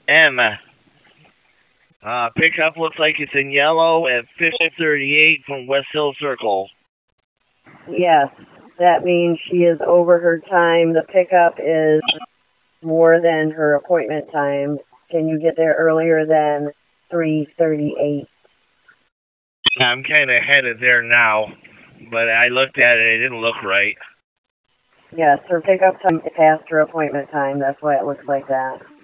M. Pickup looks like it's in yellow at 5038 from West Hill Circle. Yes, that means she is over her time. The pickup is more than her appointment time. Can you get there earlier than 3:38? I'm kind of headed there now, but I looked at it. It didn't look right. Yes, her pickup time passed her appointment time. That's why it looks like that.